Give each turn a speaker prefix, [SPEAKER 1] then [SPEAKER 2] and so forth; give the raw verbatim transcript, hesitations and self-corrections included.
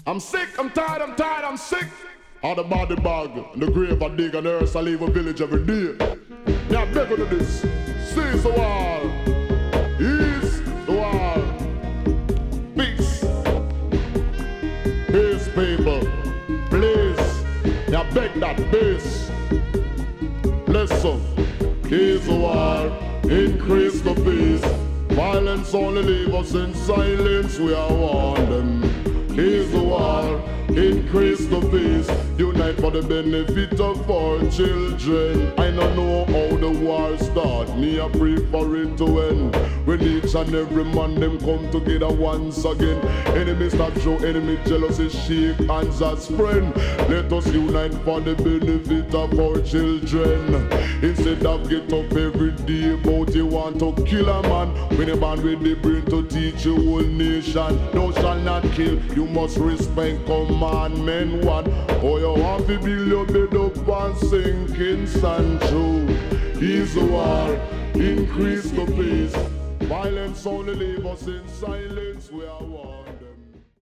[SPEAKER 1] I'm sick, I'm tired, I'm tired, I'm sick. All the body bag, the grave I dig and earth, I leave a village every day. Yeah, beg to this. Seize the wall. Ease the wall. Peace. Peace, people. Please. Yeah, beg that peace. Listen. Ease the wall. Increase the peace. Violence only leave us in silence. We are warned them. Ease the wall. Increase the peace, unite for the benefit of our children. I don't know how the war start, me I pray for it to end. When each and every man them come together once again. Enemies start show enemy jealousy, shake hands as friend. Let us unite for the benefit of our children. Instead of get up every day about you want to kill a man. When a man with the brain to teach your whole nation. Thou shall not kill, you must respect commandment one. Oh, you want to build your bed up and sinking sand true. Ease the war, increase the peace. Violence only leave us in silence, we are warned.